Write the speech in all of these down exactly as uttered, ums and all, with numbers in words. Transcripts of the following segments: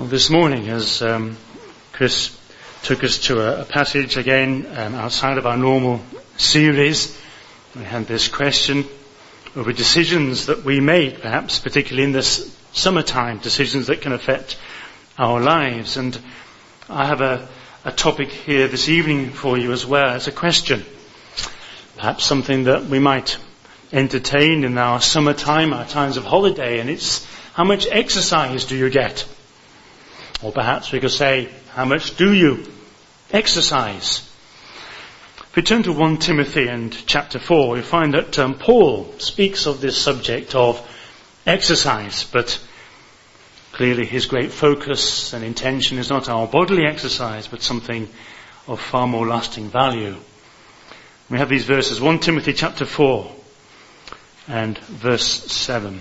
Well, this morning, as um, Chris took us to a, a passage again um, outside of our normal series, we had this question over decisions that we make, perhaps particularly in this summertime, decisions that can affect our lives. And I have a, a topic here this evening for you as well as a question, perhaps something that we might entertain in our summertime, our times of holiday, and it's how much exercise do you get? Or perhaps we could say, how much do you exercise? If we turn to First Timothy and chapter four, we find that um, Paul speaks of this subject of exercise, but clearly his great focus and intention is not our bodily exercise, but something of far more lasting value. We have these verses, First Timothy chapter four and verse seven.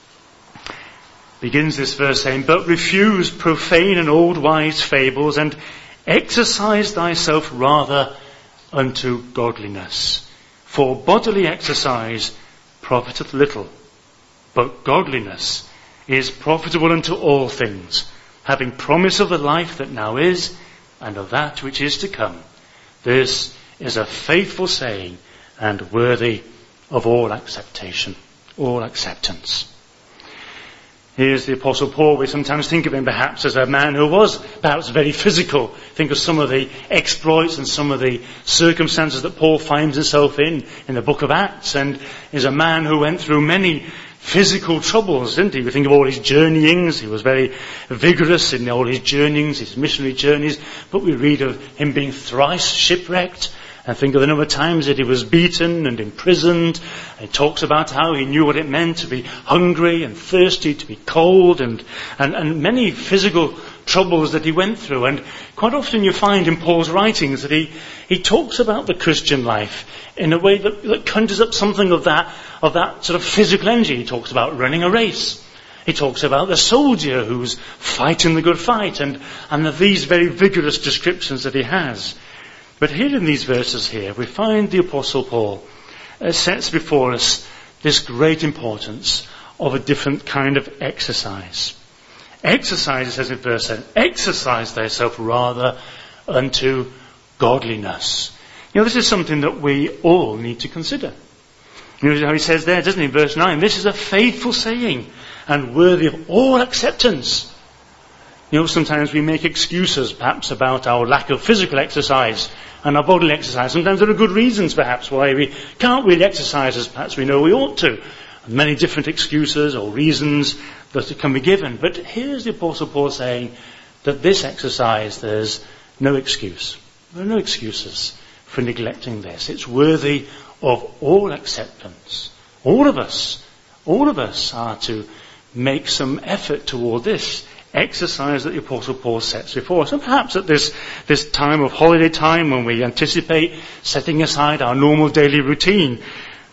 Begins this verse saying, "But refuse profane and old wise fables, and exercise thyself rather unto godliness. For bodily exercise profiteth little, but godliness is profitable unto all things, having promise of the life that now is, and of that which is to come. This is a faithful saying, and worthy of all acceptation, all acceptance." Here's the Apostle Paul. We sometimes think of him perhaps as a man who was perhaps very physical. Think of some of the exploits and some of the circumstances that Paul finds himself in, in the book of Acts, and is a man who went through many physical troubles, didn't he? We think of all his journeyings. He was very vigorous in all his journeyings, his missionary journeys, but we read of him being thrice shipwrecked. And think of the number of times that he was beaten and imprisoned. And he talks about how he knew what it meant to be hungry and thirsty, to be cold, and, and, and many physical troubles that he went through. And quite often you find in Paul's writings that he, he talks about the Christian life in a way that, that conjures up something of that, of that sort of physical energy. He talks about running a race. He talks about the soldier who's fighting the good fight, and, and of these very vigorous descriptions that he has. But here in these verses here, we find the Apostle Paul uh, sets before us this great importance of a different kind of exercise. Exercise, it says in verse seven, exercise thyself rather unto godliness. You know, this is something that we all need to consider. You know how he says there, doesn't he, in verse nine, this is a faithful saying and worthy of all acceptance. You know, sometimes we make excuses perhaps about our lack of physical exercise and our bodily exercise. Sometimes there are good reasons perhaps why we can't really exercise as perhaps we know we ought to. And many different excuses or reasons that can be given. But here's the Apostle Paul saying that this exercise, there's no excuse. There are no excuses for neglecting this. It's worthy of all acceptance. All of us, all of us are to make some effort toward this exercise that the Apostle Paul sets before us. And perhaps at this, this time of holiday time when we anticipate setting aside our normal daily routine,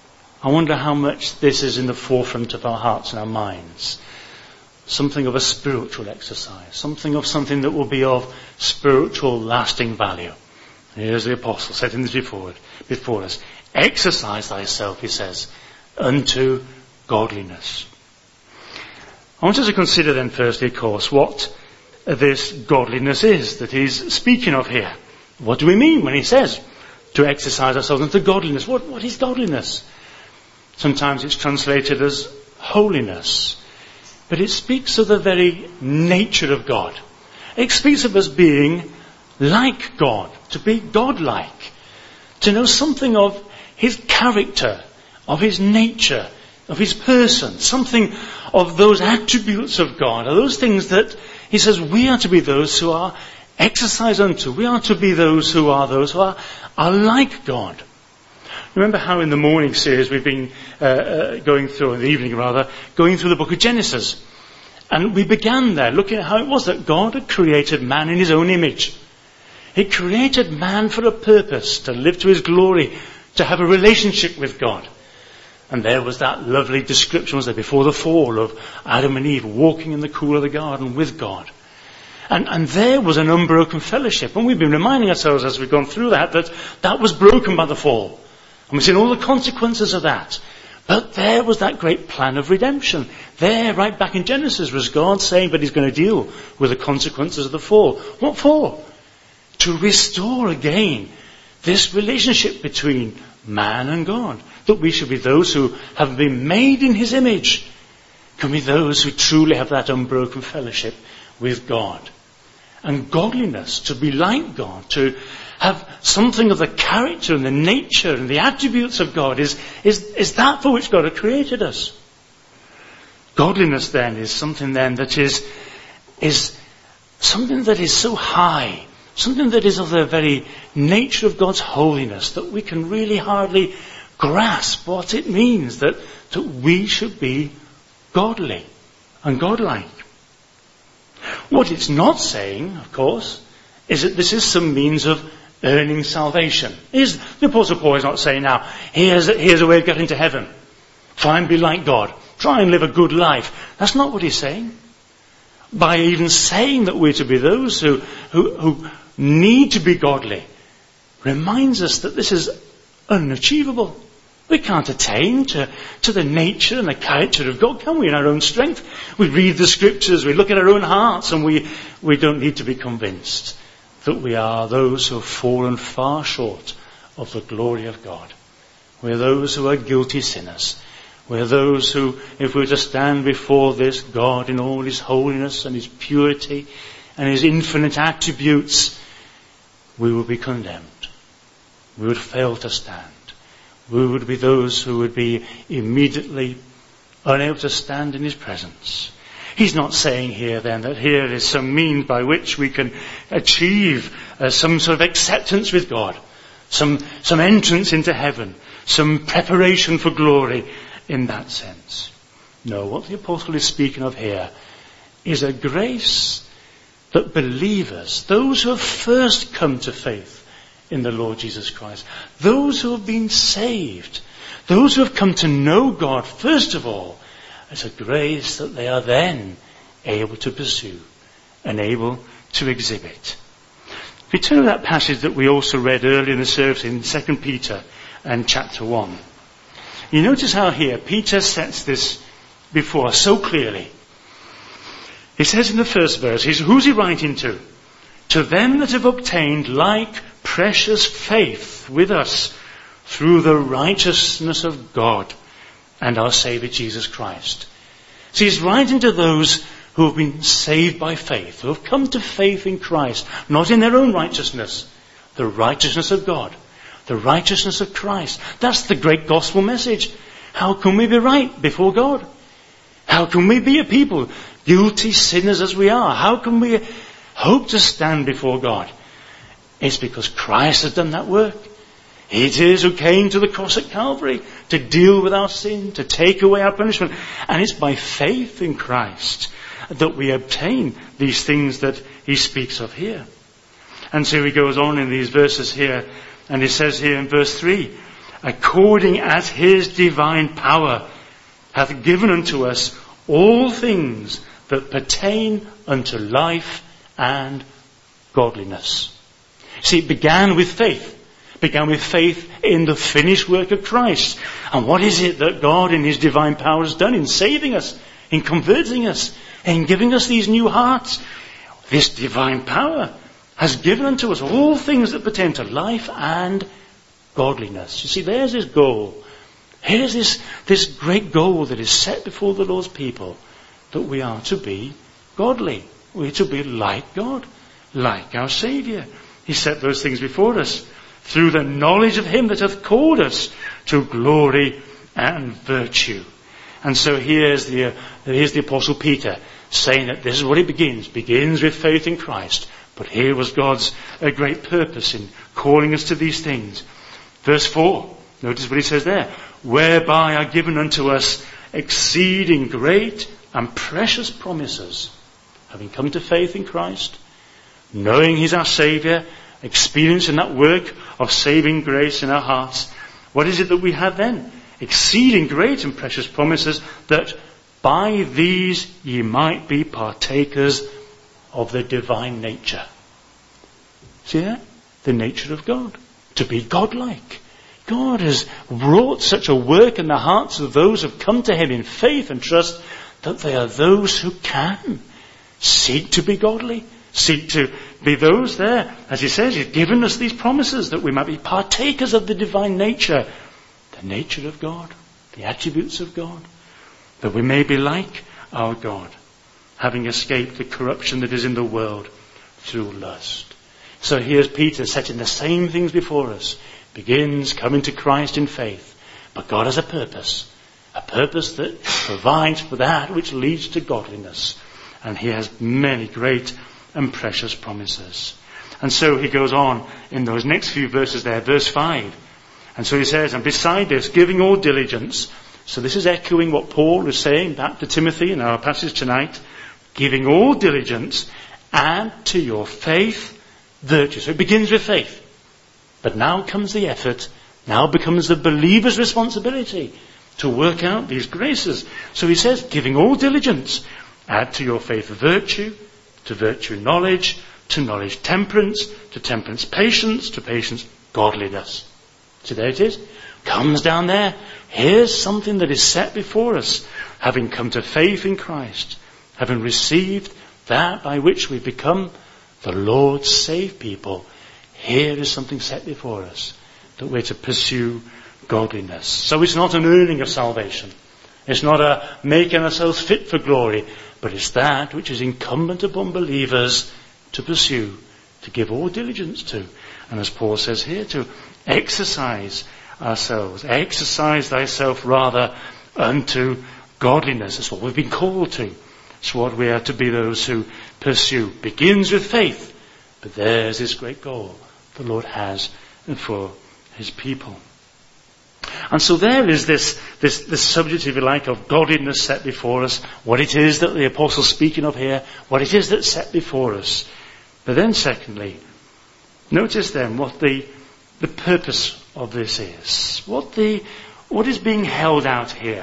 I wonder how much this is in the forefront of our hearts and our minds. Something of a spiritual exercise. Something of something that will be of spiritual lasting value. And here's the Apostle setting this before, before us. Exercise thyself, he says, unto godliness. I want us to consider then firstly, of course, what this godliness is that he's speaking of here. What do we mean when he says to exercise ourselves into godliness? What, what is godliness? Sometimes it's translated as holiness. But it speaks of the very nature of God. It speaks of us being like God, to be God-like, to know something of his character, of his nature, of his person, something of those attributes of God, are those things that he says we are to be those who are exercised unto. We are to be those who are those who are, are like God. Remember how in the morning series we've been uh, uh, going through, in the evening rather, going through the book of Genesis. And we began there looking at how it was that God had created man in his own image. He created man for a purpose, to live to his glory, to have a relationship with God. And there was that lovely description, was there, before the fall, of Adam and Eve walking in the cool of the garden with God. And, and there was an unbroken fellowship. And we've been reminding ourselves as we've gone through that, that that was broken by the fall. And we've seen all the consequences of that. But there was that great plan of redemption. There, right back in Genesis, was God saying, but he's going to deal with the consequences of the fall. What for? To restore again this relationship between man and God. That we should be those who have been made in his image, can be those who truly have that unbroken fellowship with God. And godliness, to be like God, to have something of the character and the nature and the attributes of God is, is, is that for which God had created us. Godliness then is something then that is, is something that is so high, something that is of the very nature of God's holiness that we can really hardly grasp what it means that, that we should be godly and godlike. What it's not saying, of course, is that this is some means of earning salvation. Is the Apostle Paul is not saying now, here's a, here's a way of getting to heaven. Try and be like God. Try and live a good life. That's not what he's saying. By even saying that we're to be those who, who, who need to be godly, reminds us that this is unachievable. We can't attain to, to the nature and the character of God, can we, in our own strength? We read the scriptures, we look at our own hearts, and we, we don't need to be convinced that we are those who have fallen far short of the glory of God. We're those who are guilty sinners. We're those who, if we were to stand before this God in all his holiness and his purity and his infinite attributes, we would be condemned. We would fail to stand. We would be those who would be immediately unable to stand in his presence. He's not saying here then that here is some means by which we can achieve uh, some sort of acceptance with God, some, some entrance into heaven, some preparation for glory in that sense. No, what the apostle is speaking of here is a grace that believers, those who have first come to faith in the Lord Jesus Christ, those who have been saved, those who have come to know God first of all, it's a grace that they are then able to pursue and able to exhibit. If we turn to that passage that we also read earlier in the service in Second Peter and chapter one, you notice how here Peter sets this before us so clearly. He says in the first verse, he's, who's he writing to? To them that have obtained like precious faith with us through the righteousness of God and our Saviour Jesus Christ. So he's writing to those who have been saved by faith, who have come to faith in Christ, not in their own righteousness, the righteousness of God, the righteousness of Christ. That's the great gospel message. How can we be right before God? How can we be a people, guilty sinners as we are? How can we hope to stand before God? It's because Christ has done that work. It is who came to the cross at Calvary to deal with our sin, to take away our punishment. And it's by faith in Christ that we obtain these things that he speaks of here. And so he goes on in these verses here, and he says here in verse three, according as his divine power hath given unto us all things that pertain unto life and godliness. See, it began with faith. Began with faith in the finished work of Christ. And what is it that God in his divine power has done in saving us, in converting us, in giving us these new hearts? This divine power has given unto us all things that pertain to life and godliness. You see, there's his goal. Here's this, this great goal that is set before the Lord's people, that we are to be godly. We're to be like God, like our Saviour. He set those things before us through the knowledge of him that hath called us to glory and virtue. And so here's the, uh, here's the Apostle Peter saying that this is what it begins. Begins with faith in Christ. But here was God's uh, great purpose in calling us to these things. Verse four, notice what he says there. Whereby are given unto us exceeding great and precious promises, having come to faith in Christ, knowing he's our Saviour, experiencing that work of saving grace in our hearts. What is it that we have then? Exceeding great and precious promises, that by these ye might be partakers of the divine nature. See that? The nature of God. To be godlike. God has wrought such a work in the hearts of those who have come to him in faith and trust that they are those who can seek to be godly, seek to be those there. As he says, he's given us these promises that we might be partakers of the divine nature, the nature of God, the attributes of God, that we may be like our God, having escaped the corruption that is in the world through lust. So here's Peter setting the same things before us. Begins coming to Christ in faith. But God has a purpose. A purpose that provides for that which leads to godliness. And he has many great and precious promises. And so he goes on in those next few verses there, verse five. And so he says, and beside this, giving all diligence. So this is echoing what Paul is saying back to Timothy in our passage tonight. Giving all diligence, add to your faith virtue. So it begins with faith. But now comes the effort. Now becomes the believer's responsibility to work out these graces. So he says, giving all diligence, add to your faith virtue, to virtue knowledge, to knowledge temperance, to temperance patience, to patience godliness. So there it is. Comes down there. Here's something that is set before us. Having come to faith in Christ, having received that by which we become the Lord's saved people, here is something set before us, that we're to pursue godliness. So it's not an earning of salvation. It's not a making ourselves fit for glory, but it's that which is incumbent upon believers to pursue, to give all diligence to. And as Paul says here, to exercise ourselves. Exercise thyself rather unto godliness. That's what we've been called to. It's what we are to be those who pursue. Begins with faith, but there's this great goal the Lord has for his people. And so there is this, this, this subject, if you like, of godliness set before us, what it is that the apostle's speaking of here, what it is that's set before us. But then secondly, notice then what the, the purpose of this is. What the, what is being held out here.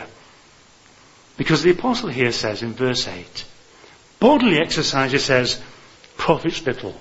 Because the apostle here says in verse eight, bodily exercise, he says, profits little.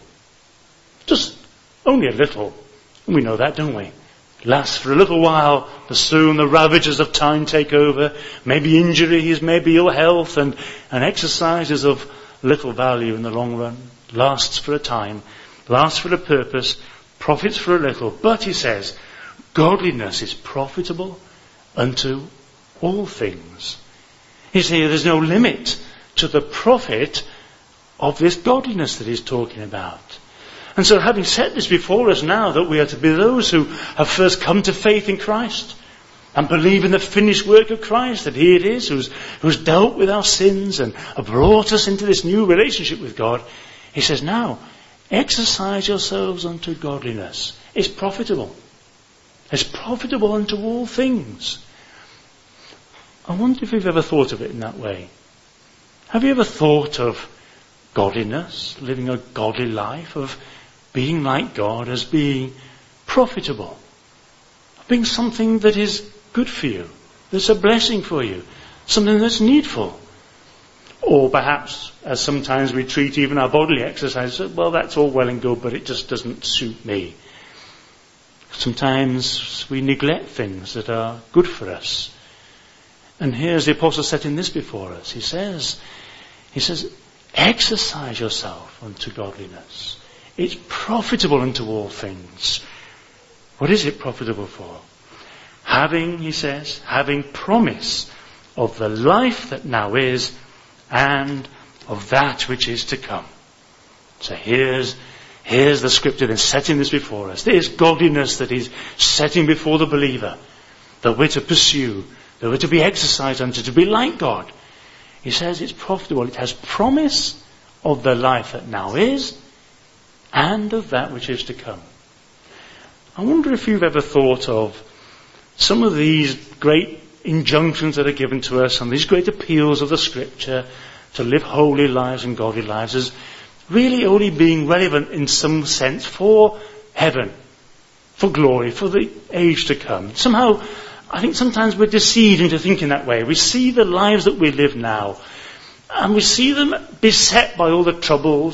Just only a little. And we know that, don't we? Lasts for a little while, but soon the ravages of time take over. Maybe injuries, maybe ill health, and, and exercise is of little value in the long run. Lasts for a time, lasts for a purpose, profits for a little. But he says, godliness is profitable unto all things. He's here, there's no limit to the profit of this godliness that he's talking about. And so having set this before us now, that we are to be those who have first come to faith in Christ and believe in the finished work of Christ, that he it is who's, who's dealt with our sins and brought us into this new relationship with God. He says, now, exercise yourselves unto godliness. It's profitable. It's profitable unto all things. I wonder if you've ever thought of it in that way. Have you ever thought of godliness, living a godly life, of being like God as being profitable, being something that is good for you, that's a blessing for you, something that's needful? Or perhaps, as sometimes we treat even our bodily exercise, well, that's all well and good, but it just doesn't suit me. Sometimes we neglect things that are good for us. And here's the apostle setting this before us. He says, he says, exercise yourself unto godliness. It's profitable unto all things. What is it profitable for? Having, he says, having promise of the life that now is and of that which is to come. So here's, here's the scripture then setting this before us. There's godliness that is setting before the believer, that we're to pursue, that we're to be exercised unto, to be like God. He says it's profitable. It has promise of the life that now is and of that which is to come. I wonder if you've ever thought of some of these great injunctions that are given to us and these great appeals of the scripture to live holy lives and godly lives as really only being relevant in some sense for heaven, for glory, for the age to come. Somehow, I think sometimes we're deceived into thinking that way. We see the lives that we live now, and we see them beset by all the troubles,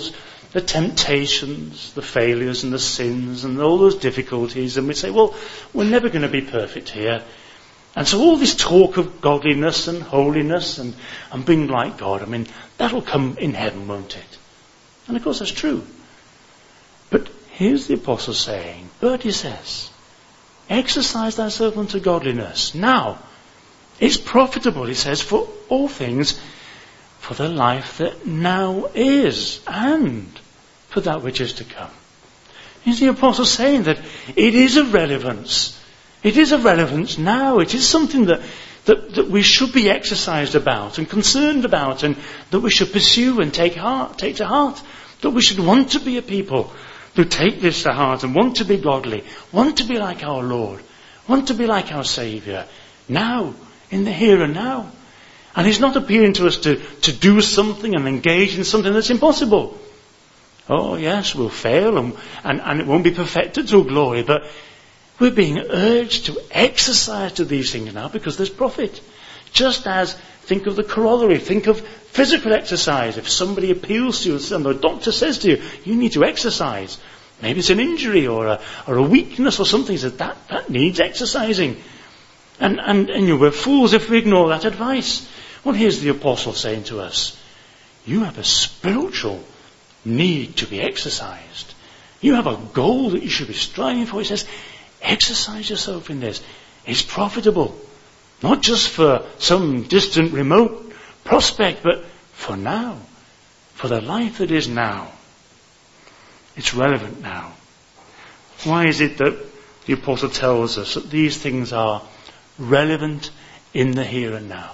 the temptations, the failures and the sins and all those difficulties, and we say, well, we're never going to be perfect here. And so all this talk of godliness and holiness and, and being like God, I mean, that'll come in heaven, won't it? And of course that's true. But here's the apostle saying, but he says, exercise thyself unto godliness. Now, it's profitable, he says, for all things, for the life that now is, and for that which is to come. Is the apostle saying that it is of relevance? It is of relevance now. It is something that, that, that we should be exercised about and concerned about, and that we should pursue and take heart, take to heart. That we should want to be a people who take this to heart and want to be godly, want to be like our Lord, want to be like our Saviour, now, in the here and now. And he's not appealing to us to, to do something and engage in something that's impossible. Oh yes, we'll fail and, and, and it won't be perfected to glory, but we're being urged to exercise to these things now because there's profit. Just as, think of the corollary, think of physical exercise. If somebody appeals to you and the doctor says to you, you need to exercise. Maybe it's an injury or a, or a weakness or something. He says, that, that needs exercising. And, and, and you know, we're fools if we ignore that advice. Well, here's the apostle saying to us, you have a spiritual need to be exercised. You have a goal that you should be striving for. He says, exercise yourself in this. It's profitable. Not just for some distant, remote prospect, but for now. For the life that is now. It's relevant now. Why is it that the apostle tells us that these things are relevant in the here and now?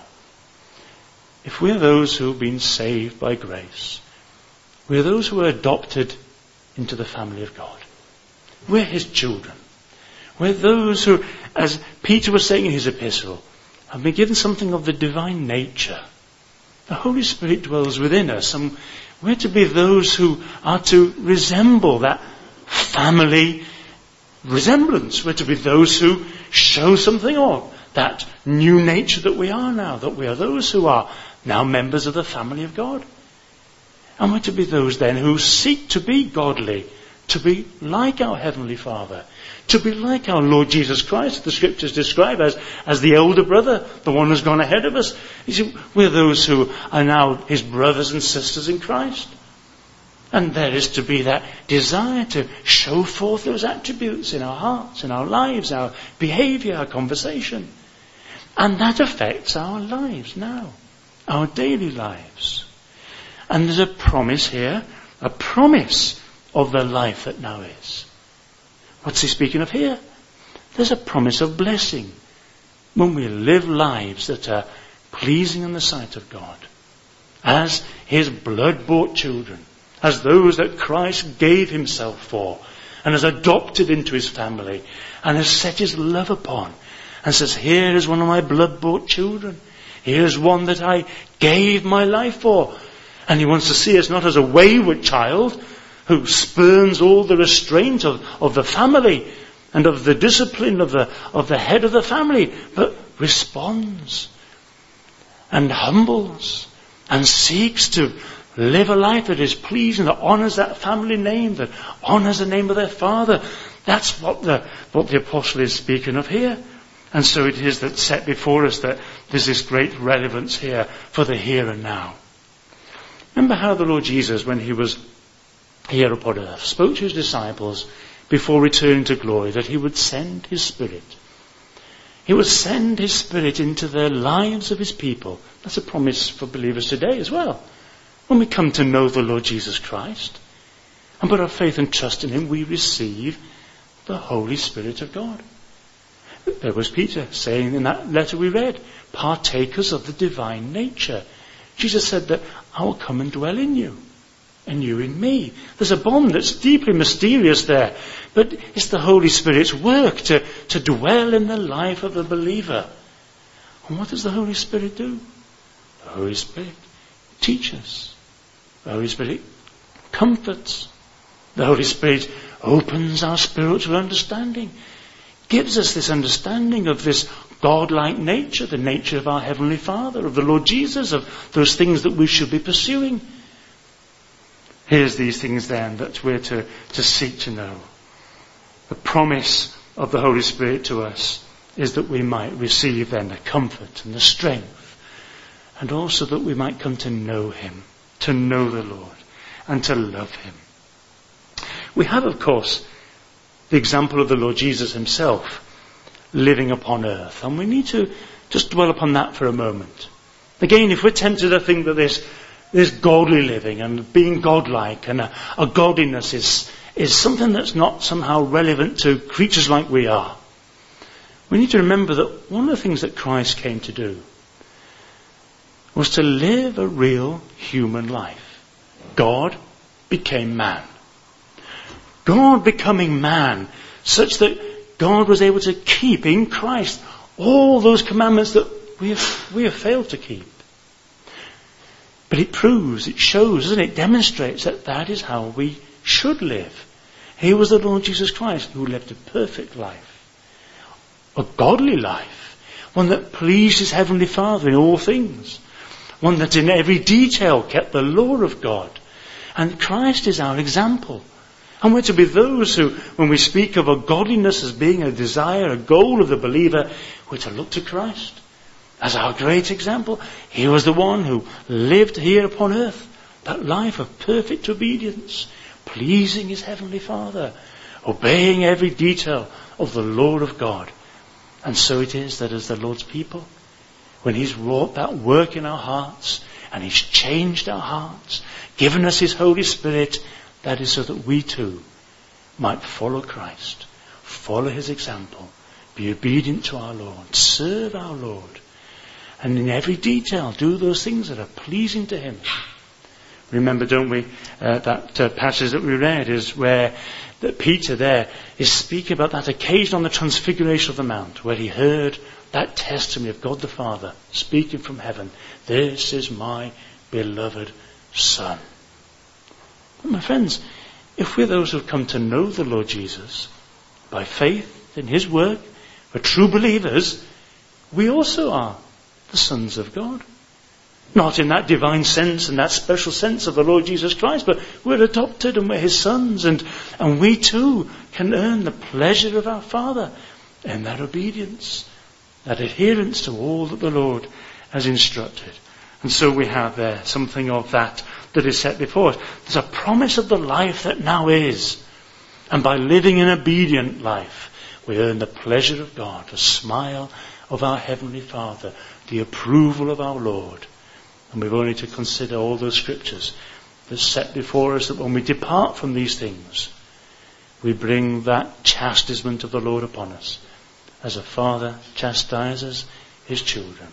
If we're those who have been saved by grace, we're those who are adopted into the family of God. We're his children. We're those who, as Peter was saying in his epistle, have been given something of the divine nature. The Holy Spirit dwells within us, and we're to be those who are to resemble that family resemblance. We're to be those who show something of that new nature that we are now, that we are those who are now members of the family of God. And we're to be those then who seek to be godly, to be like our Heavenly Father, to be like our Lord Jesus Christ. The Scriptures describe as, as the elder brother, the one who's gone ahead of us. You see, we're those who are now his brothers and sisters in Christ. And there is to be that desire to show forth those attributes in our hearts, in our lives, our behaviour, our conversation. And that affects our lives now, our daily lives. And there's a promise here, a promise of the life that now is. What's he speaking of here? There's a promise of blessing when we live lives that are pleasing in the sight of God, as his blood-bought children, as those that Christ gave himself for and has adopted into his family and has set his love upon and says, here is one of my blood-bought children. Here's one that I gave my life for. And he wants to see us not as a wayward child who spurns all the restraint of, of the family and of the discipline of the, of the head of the family, but responds and humbles and seeks to live a life that is pleasing, that honours that family name, that honours the name of their father. That's what the, what the apostle is speaking of here. And so it is that's set before us that there's this great relevance here for the here and now. Remember how the Lord Jesus, when he was here upon earth, spoke to his disciples before returning to glory that he would send his Spirit. He would send his Spirit into the lives of his people. That's a promise for believers today as well. When we come to know the Lord Jesus Christ and put our faith and trust in him, we receive the Holy Spirit of God. There was Peter saying in that letter we read, partakers of the divine nature. Jesus said that I will come and dwell in you, and you in me. There's a bond that's deeply mysterious there, but it's the Holy Spirit's work to, to dwell in the life of the believer. And what does the Holy Spirit do? The Holy Spirit teaches. The Holy Spirit comforts. The Holy Spirit opens our spiritual understanding, gives us this understanding of this God-like nature, the nature of our Heavenly Father, of the Lord Jesus, of those things that we should be pursuing. Here's these things then that we're to, to seek to know. The promise of the Holy Spirit to us is that we might receive then the comfort and the strength, and also that we might come to know him, to know the Lord, and to love him. We have, of course, the example of the Lord Jesus himself living upon earth, and we need to just dwell upon that for a moment. Again, if we're tempted to think that this, this godly living and being godlike and a, a godliness is, is something that's not somehow relevant to creatures like we are, we need to remember that one of the things that Christ came to do was to live a real human life. God became man. God becoming man, such that God was able to keep in Christ all those commandments that we have, we have failed to keep. But it proves, it shows, doesn't it? It demonstrates that that is how we should live. He was the Lord Jesus Christ who lived a perfect life. A godly life. One that pleased his heavenly Father in all things. One that in every detail kept the law of God. And Christ is our example. And we're to be those who, when we speak of a godliness as being a desire, a goal of the believer, we're to look to Christ as our great example. He was the one who lived here upon earth, that life of perfect obedience, pleasing his heavenly Father, obeying every detail of the law of God. And so it is that as the Lord's people, when he's wrought that work in our hearts, and he's changed our hearts, given us his Holy Spirit, that is so that we too might follow Christ, follow his example, be obedient to our Lord, serve our Lord, and in every detail do those things that are pleasing to him. Remember, don't we, uh, that uh, passage that we read is where that Peter there is speaking about that occasion on the Transfiguration of the Mount, where he heard that testimony of God the Father speaking from heaven. This is my beloved Son. But my friends, if we're those who have come to know the Lord Jesus by faith in his work, we're true believers, we also are the sons of God. Not in that divine sense and that special sense of the Lord Jesus Christ, but we're adopted and we're his sons, and, and we too can earn the pleasure of our Father in that obedience, that adherence to all that the Lord has instructed. And so we have there something of that that is set before us. There's a promise of the life that now is. And by living an obedient life, we earn the pleasure of God, the smile of our Heavenly Father, the approval of our Lord. And we've only to consider all those scriptures that set before us that when we depart from these things, we bring that chastisement of the Lord upon us, as a father chastises his children.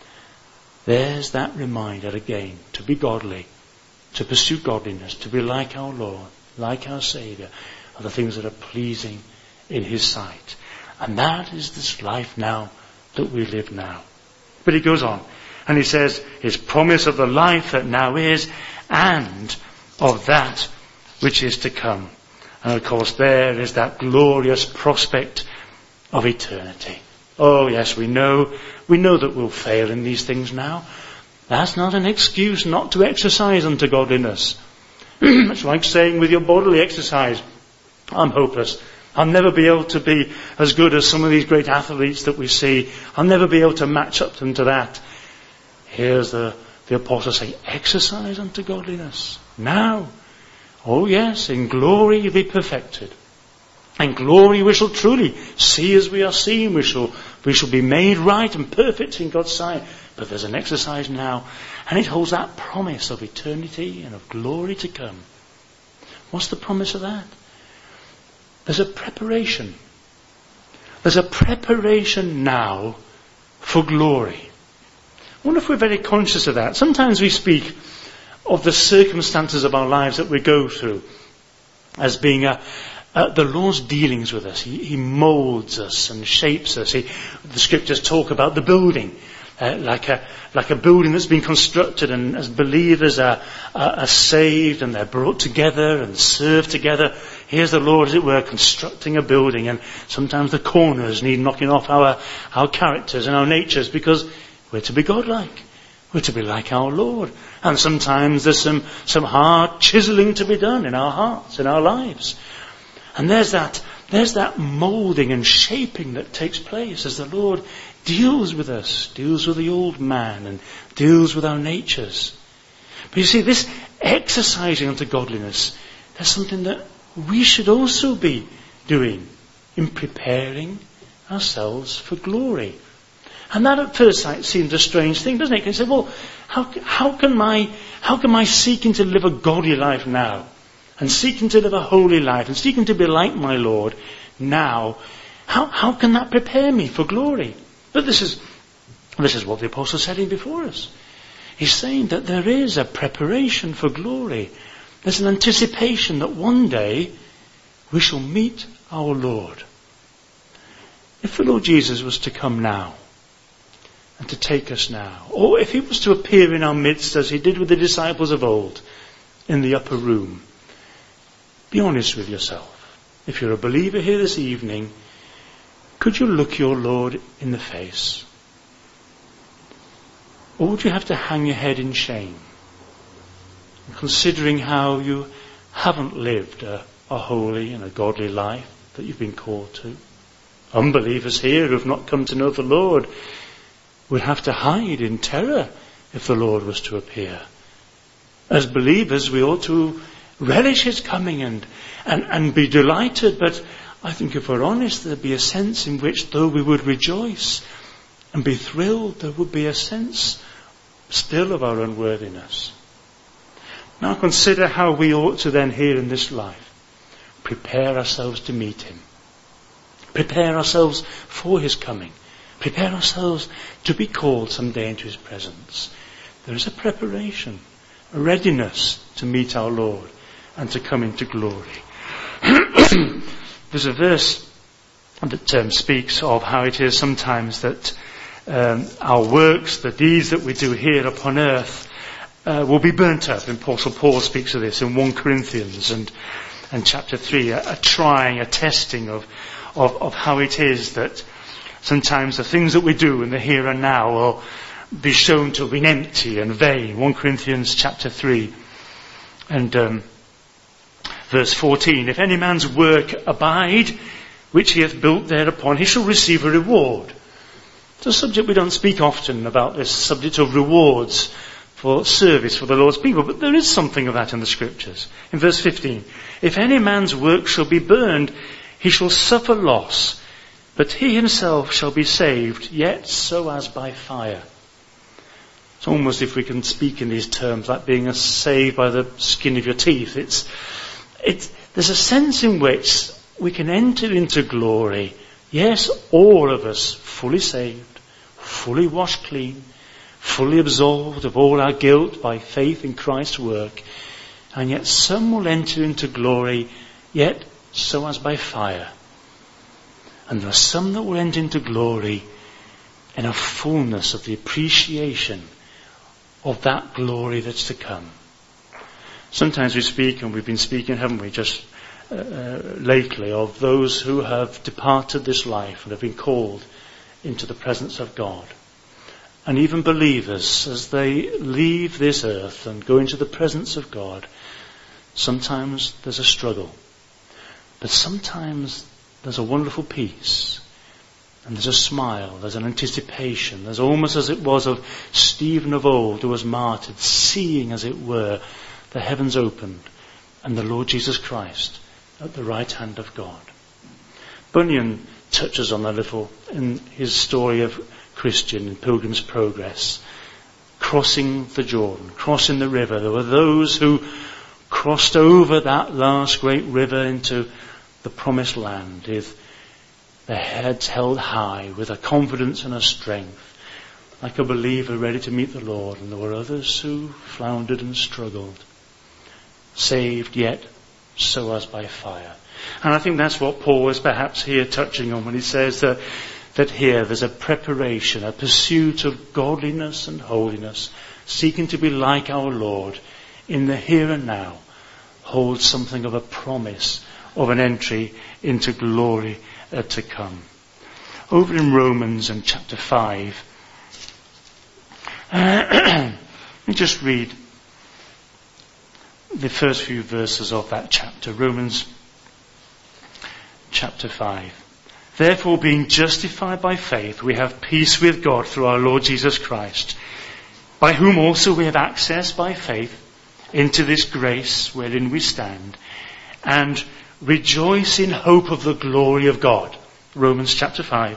There's that reminder again to be godly, to pursue godliness, to be like our Lord, like our Saviour, are the things that are pleasing in his sight. And that is this life now that we live now. But he goes on and he says his promise of the life that now is and of that which is to come. And of course there is that glorious prospect of eternity. Oh yes, we know, we know that we'll fail in these things now. That's not an excuse not to exercise unto godliness. It's like saying with your bodily exercise, I'm hopeless. I'll never be able to be as good as some of these great athletes that we see. I'll never be able to match up them to that. Here's the, the apostle saying, exercise unto godliness. Now. Oh yes, in glory you'll be perfected. In glory we shall truly see as we are seen. We shall, we shall be made right and perfect in God's sight. But there's an exercise now, and it holds that promise of eternity and of glory to come. What's the promise of that? There's a preparation. There's a preparation now for glory. I wonder if we're very conscious of that. Sometimes we speak of the circumstances of our lives that we go through as being a, uh, the Lord's dealings with us. He, he molds us and shapes us. He, the scriptures talk about the building. Uh, like a like a building that's been constructed, and as believers are, are, are saved and they're brought together and served together. Here's the Lord, as it were, constructing a building, and sometimes the corners need knocking off our our characters and our natures because we're to be godlike. We're to be like our Lord. And sometimes there's some, some hard chiseling to be done in our hearts, in our lives. And there's that, there's that moulding and shaping that takes place as the Lord deals with us, deals with the old man and deals with our natures. But you see, this exercising unto godliness, there's something that we should also be doing in preparing ourselves for glory. And that at first sight seems a strange thing, doesn't it? You can say, well, how, how can my, how can my seeking to live a godly life now, and seeking to live a holy life, and seeking to be like my Lord now, how, how can that prepare me for glory? But this is, this is what the apostle is setting before us. He's saying that there is a preparation for glory. There's an anticipation that one day we shall meet our Lord. If the Lord Jesus was to come now, and to take us now, or if he was to appear in our midst as he did with the disciples of old in the upper room, be honest with yourself. If you're a believer here this evening, could you look your Lord in the face? Or would you have to hang your head in shame, considering how you haven't lived a, a holy and a godly life that you've been called to? Unbelievers here who have not come to know the Lord would have to hide in terror if the Lord was to appear. As believers, we ought to relish his coming and, and, and be delighted, but I think if we're honest, there'd be a sense in which, though we would rejoice and be thrilled, there would be a sense still of our unworthiness. Now consider how we ought to then, here in this life, prepare ourselves to meet him. Prepare ourselves for his coming. Prepare ourselves to be called someday into his presence. There is a preparation, a readiness to meet our Lord and to come into glory. There's a verse that um, speaks of how it is sometimes that um, our works, the deeds that we do here upon earth, uh, will be burnt up. And Apostle Paul speaks of this in First Corinthians and, and chapter three, a, a trying, a testing of, of, of how it is that sometimes the things that we do in the here and now will be shown to have been empty and vain. First Corinthians chapter three and um, verse fourteen. If any man's work abide, which he hath built thereupon, he shall receive a reward. It's a subject we don't speak often about, this subject of rewards for service for the Lord's people, but there is something of that in the scriptures. In verse fifteen, if any man's work shall be burned, he shall suffer loss, but he himself shall be saved, yet so as by fire. It's almost, if we can speak in these terms, like being saved by the skin of your teeth. It's, it's, there's a sense in which we can enter into glory. Yes, all of us fully saved, fully washed clean, fully absolved of all our guilt by faith in Christ's work. And yet some will enter into glory, yet so as by fire. And there are some that will enter into glory in a fullness of the appreciation of that glory that's to come. Sometimes we speak, and we've been speaking, haven't we, just uh, uh, lately, of those who have departed this life and have been called into the presence of God. And even believers, as they leave this earth and go into the presence of God, sometimes there's a struggle. But sometimes there's a wonderful peace, and there's a smile, there's an anticipation. There's almost as it was of Stephen of old who was martyred, seeing, as it were, the heavens opened and the Lord Jesus Christ at the right hand of God. Bunyan touches on that little in his story of Christian in Pilgrim's Progress. Crossing the Jordan, crossing the river. There were those who crossed over that last great river into the promised land with their heads held high, with a confidence and a strength, like a believer ready to meet the Lord. And there were others who floundered and struggled, saved yet so as by fire. And I think that's what Paul is perhaps here touching on when he says that, that here there's a preparation, a pursuit of godliness and holiness, seeking to be like our Lord in the here and now, holds something of a promise of an entry into glory uh, to come. Over in Romans and chapter five, Let me just read the first few verses of that chapter, Romans chapter five. Therefore, being justified by faith, we have peace with God through our Lord Jesus Christ, by whom also we have access by faith into this grace wherein we stand, and rejoice in hope of the glory of God. Romans chapter five,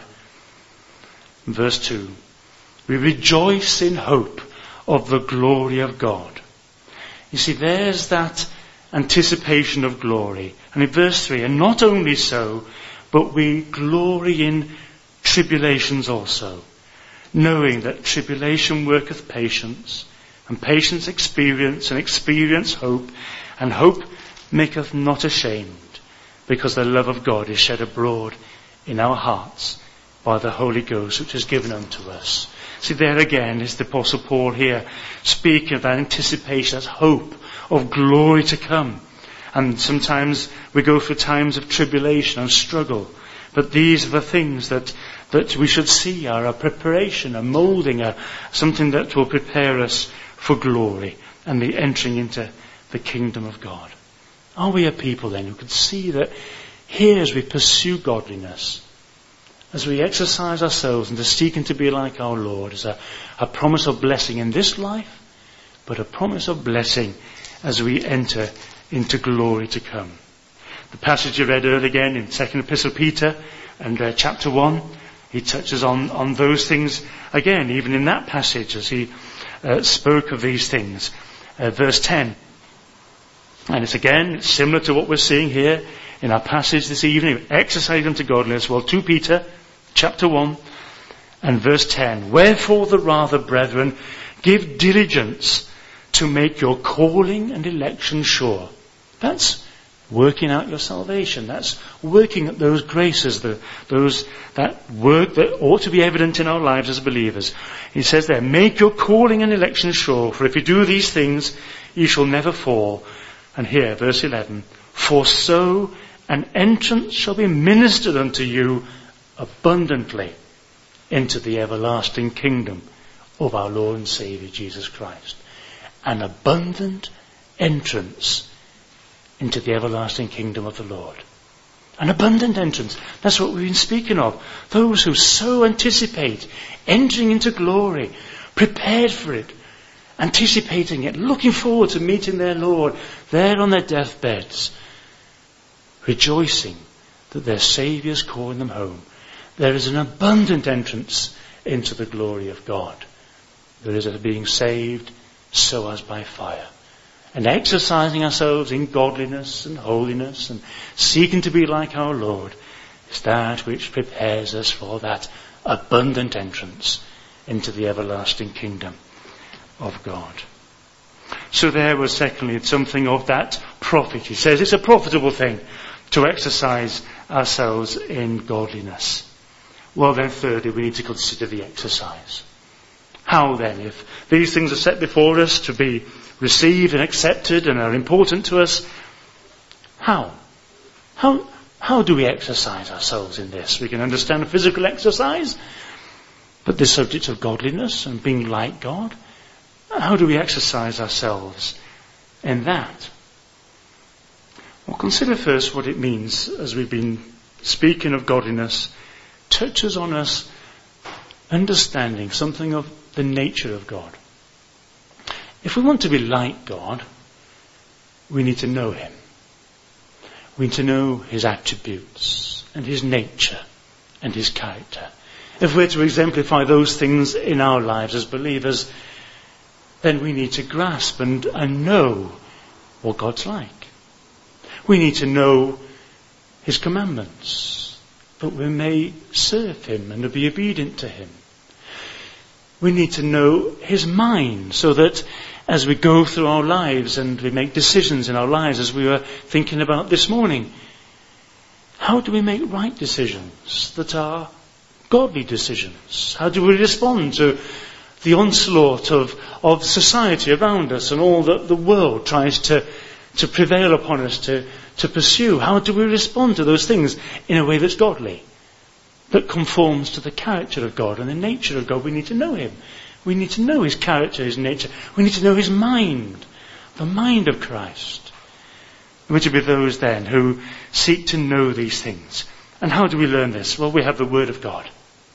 verse two. We rejoice in hope of the glory of God. You see, there's that anticipation of glory. And in verse three, and not only so, but we glory in tribulations also, knowing that tribulation worketh patience, and patience experience, and experience hope, and hope maketh not ashamed, because the love of God is shed abroad in our hearts by the Holy Ghost, which is given unto us. See, there again is the Apostle Paul here speaking of that anticipation, that hope of glory to come. And sometimes we go through times of tribulation and struggle. But these are the things that, that we should see are a preparation, a moulding, a, something that will prepare us for glory and the entering into the kingdom of God. Are we a people then who can see that here as we pursue godliness, as we exercise ourselves into seeking to be like our Lord, is a, a promise of blessing in this life, but a promise of blessing as we enter into glory to come. The passage you read earlier again in Second Epistle of Peter and uh, chapter one, he touches on, on those things again, even in that passage as he uh, spoke of these things. Uh, verse ten. And it's again similar to what we're seeing here in our passage this evening, exercise unto godliness. Well, Second Peter chapter one and verse ten. Wherefore the rather, brethren, give diligence to make your calling and election sure. That's working out your salvation. That's working at those graces, the, those that work that ought to be evident in our lives as believers. He says there, make your calling and election sure, for if you do these things, you shall never fall. And here, verse eleven, for so an entrance shall be ministered unto you abundantly into the everlasting kingdom of our Lord and Saviour Jesus Christ. An abundant entrance into the everlasting kingdom of the Lord. An abundant entrance. That's what we've been speaking of. Those who so anticipate entering into glory, prepared for it, anticipating it, looking forward to meeting their Lord there on their deathbeds, rejoicing that their Saviour's calling them home. There is an abundant entrance into the glory of God. There is a being saved so as by fire. And exercising ourselves in godliness and holiness and seeking to be like our Lord is that which prepares us for that abundant entrance into the everlasting kingdom of God. So there was secondly something of that profit. He says it's a profitable thing to exercise ourselves in godliness. Well then thirdly, we need to consider the exercise. How then, if these things are set before us to be received and accepted and are important to us, how? How, how do we exercise ourselves in this? We can understand physical exercise, but the subject of godliness and being like God, how do we exercise ourselves in that? Well, consider first what it means as we've been speaking of godliness, touches on us understanding something of the nature of God. If we want to be like God, we need to know Him. We need to know His attributes and His nature and His character. If we're to exemplify those things in our lives as believers, then we need to grasp and, and know what God's like. We need to know His commandments, that we may serve Him and be obedient to Him. We need to know His mind, so that as we go through our lives and we make decisions in our lives, as we were thinking about this morning, how do we make right decisions that are godly decisions? How do we respond to the onslaught of, of society around us and all that the world tries to, to prevail upon us to, to pursue? How do we respond to those things in a way that's godly, that conforms to the character of God and the nature of God? We need to know Him. We need to know his character, his nature. We need to know his mind, the mind of Christ. We're to be those then who seek to know these things. And how do we learn this? Well, we have the Word of God.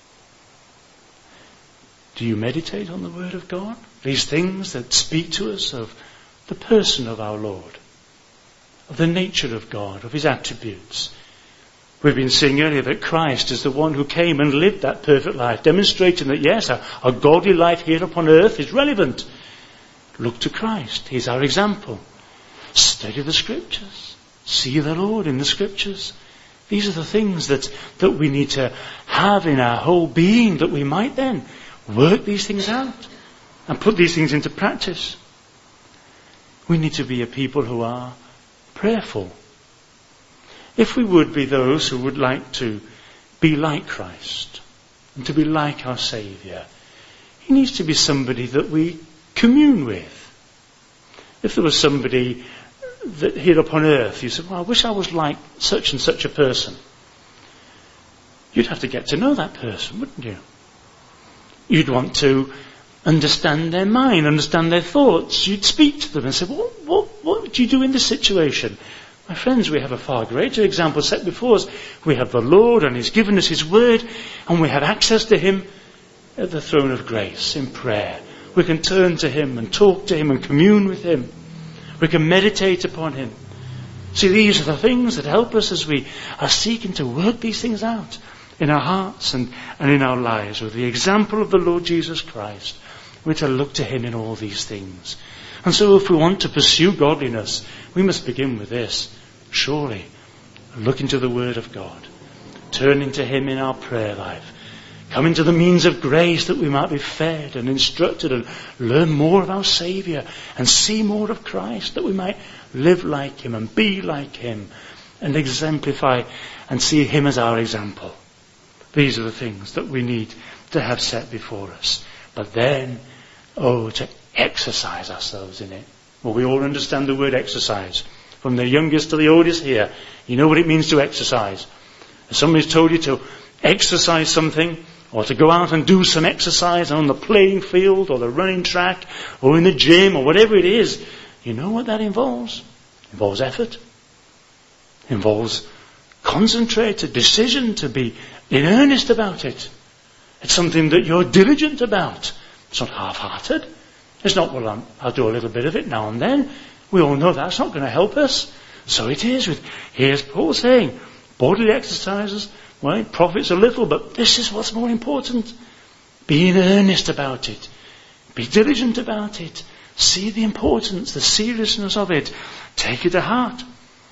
Do you meditate on the Word of God? These things that speak to us of the person of our Lord, of the nature of God, of his attributes. We've been saying earlier that Christ is the one who came and lived that perfect life, demonstrating that yes, a, a godly life here upon earth is relevant. Look to Christ. He's our example. Study the Scriptures. See the Lord in the Scriptures. These are the things that, that we need to have in our whole being, that we might then work these things out and put these things into practice. We need to be a people who are prayerful. If we would be those who would like to be like Christ and to be like our Saviour, he needs to be somebody that we commune with. If there was somebody that here upon earth, you said, well, I wish I was like such and such a person. You'd have to get to know that person, wouldn't you? You'd want to understand their mind, understand their thoughts. You'd speak to them and say, what, what, what would you do in this situation? My friends, we have a far greater example set before us. We have the Lord, and he's given us his word, and we have access to him at the throne of grace in prayer. We can turn to him and talk to him and commune with him. We can meditate upon him. See, these are the things that help us as we are seeking to work these things out in our hearts and, and in our lives. With the example of the Lord Jesus Christ, we're to look to him in all these things. And so if we want to pursue godliness, we must begin with this. Surely, look into the Word of God. Turning to him in our prayer life. Coming to the means of grace that we might be fed and instructed and learn more of our Saviour and see more of Christ, that we might live like him and be like him and exemplify and see him as our example. These are the things that we need to have set before us. But then, oh, to exercise ourselves in it. Well, we all understand the word exercise. From the youngest to the oldest here, you know what it means to exercise. If somebody's told you to exercise something, or to go out and do some exercise on the playing field or the running track or in the gym or whatever it is, you know what that involves? It involves effort. It involves concentrated decision to be in earnest about it. It's something that you're diligent about. It's not half-hearted. It's not, well, I'm, I'll do a little bit of it now and then. We all know that's not going to help us. So it is with, here's Paul saying, bodily exercises, well, it profits a little, but this is what's more important. Be in earnest about it. Be diligent about it. See the importance, the seriousness of it. Take it to heart.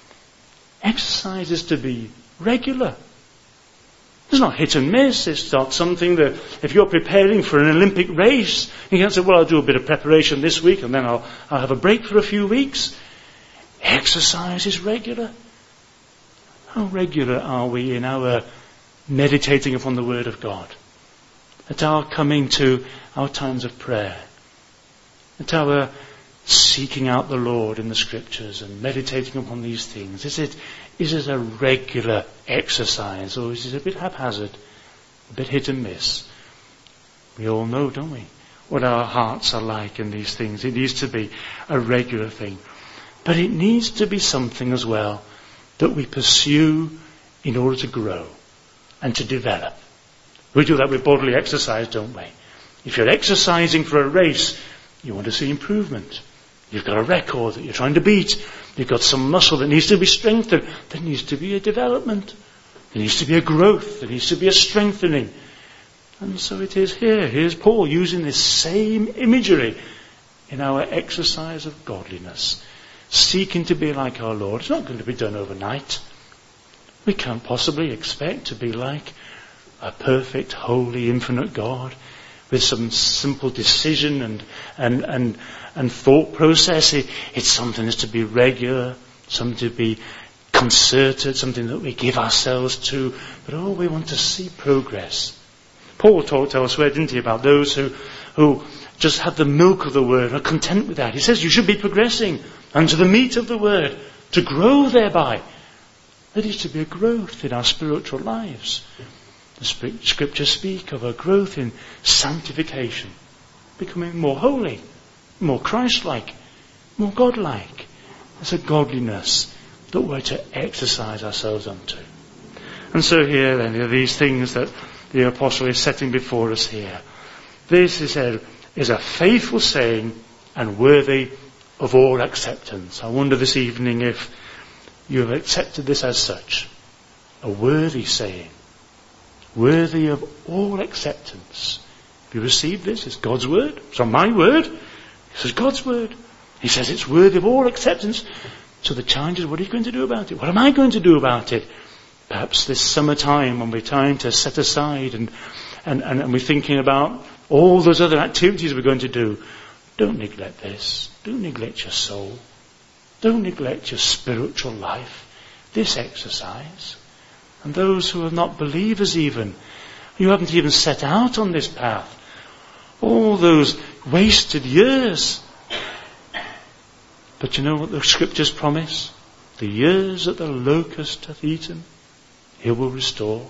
Exercise is to be regular. It's not hit and miss. It's not something that if you're preparing for an Olympic race, you can't say, well, I'll do a bit of preparation this week and then I'll, I'll have a break for a few weeks. Exercise is regular. How regular are we in our meditating upon the Word of God? At our coming to our times of prayer? At our seeking out the Lord in the Scriptures and meditating upon these things? Is it, is it a regular exercise, or is it a bit haphazard, a bit hit and miss? We all know, don't we, what our hearts are like in these things. It needs to be a regular thing. But it needs to be something as well that we pursue in order to grow and to develop. We do that with bodily exercise, don't we? If you're exercising for a race, you want to see improvement. You've got a record that you're trying to beat. You've got some muscle that needs to be strengthened. There needs to be a development. There needs to be a growth. There needs to be a strengthening. And so it is here. Here's Paul using this same imagery in our exercise of godliness. Seeking to be like our Lord. It's not going to be done overnight. We can't possibly expect to be like a perfect, holy, infinite God with some simple decision and and and, and thought process. It, it's something that's to be regular, something to be concerted, something that we give ourselves to. But oh, we want to see progress. Paul talked elsewhere, didn't he, about those who who just have the milk of the word, are content with that. He says you should be progressing unto the meat of the word, to grow thereby. There needs to be a growth in our spiritual lives. The scriptures speak of a growth in sanctification. becoming more holy, more Christ-like, more God-like. It's a godliness that we're to exercise ourselves unto. And so here then are these things that the apostle is setting before us here. This, he said, is a faithful saying and worthy of all acceptance. I wonder this evening if you have accepted this as such. A worthy saying. Worthy of all acceptance. Have you received this? It's God's word. It's not my word. This is God's word. He says it's worthy of all acceptance. So the challenge is, what are you going to do about it? What am I going to do about it? Perhaps this summertime when we're trying to set aside and, and, and, and we're thinking about all those other activities we're going to do. Don't neglect this. Don't neglect your soul. Don't neglect your spiritual life. This exercise. And those who are not believers even, you haven't even set out on this path. All those wasted years. But you know what the scriptures promise? The years that the locust hath eaten, he will restore.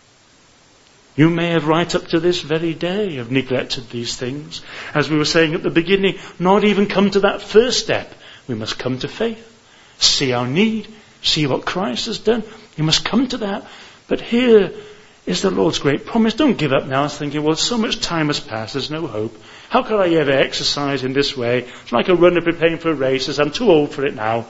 You may have right up to this very day have neglected these things. As we were saying at the beginning, not even come to that first step. We must come to faith. See our need. See what Christ has done. You must come to that. But here is the Lord's great promise. Don't give up now thinking, well, so much time has passed, there's no hope. How could I ever exercise in this way? It's like a runner preparing for a race. I'm too old for it now.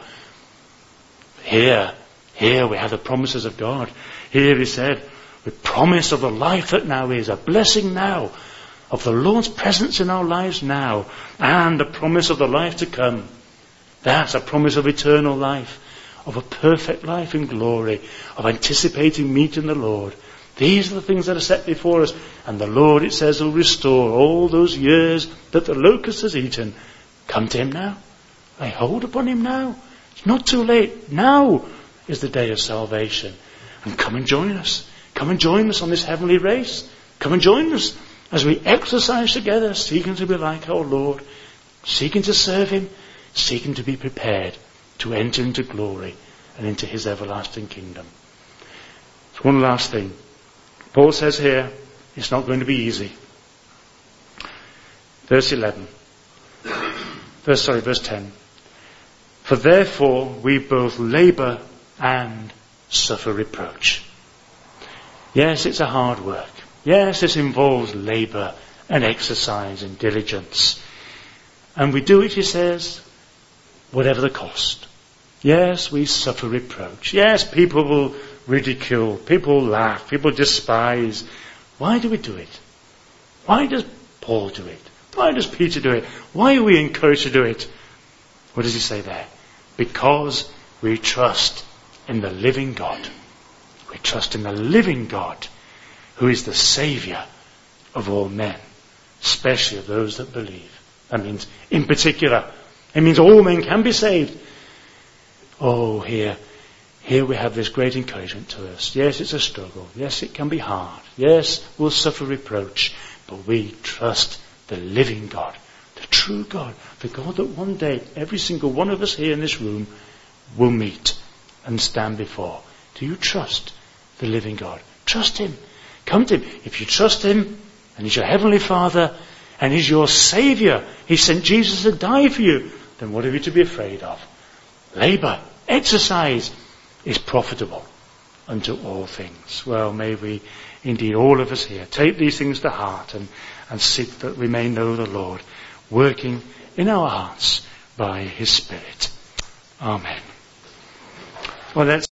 Here, here we have the promises of God. Here he said, the promise of the life that now is, a blessing now, of the Lord's presence in our lives now, and the promise of the life to come. That's a promise of eternal life, of a perfect life in glory, of anticipating meeting the Lord. These are the things that are set before us. And the Lord, it says, will restore all those years that the locust has eaten. Come to him now. Lay hold upon him now. It's not too late. Now is the day of salvation. And come and join us. Come and join us on this heavenly race. Come and join us as we exercise together, seeking to be like our Lord, seeking to serve him, seeking to be prepared to enter into glory and into his everlasting kingdom. So one last thing. Paul says here, it's not going to be easy. Verse eleven. Verse, sorry, verse ten. For therefore we both labour and suffer reproach. Yes, it's a hard work. Yes, this involves labour and exercise and diligence. And we do it, he says, whatever the cost. Yes, we suffer reproach. Yes, people will ridicule, people laugh, people despise. Why do we do it? Why does Paul do it? Why does Peter do it? Why are we encouraged to do it? What does he say there? Because we trust in the living God. We trust in the living God, who is the Saviour of all men, especially of those that believe. That means, in particular, it means all men can be saved. Oh, here, here we have this great encouragement to us. Yes, it's a struggle. Yes, it can be hard. Yes, we'll suffer reproach. But we trust the living God, the true God, the God that one day every single one of us here in this room will meet and stand before. Do you trust the living God? Trust him. Come to him. If you trust him, and he's your heavenly Father, and he's your Saviour, he sent Jesus to die for you, then what have you to be afraid of? Labour, exercise is profitable unto all things. Well, may we indeed, all of us here, take these things to heart and, and seek that we may know the Lord, working in our hearts by his Spirit. Amen. Well, let's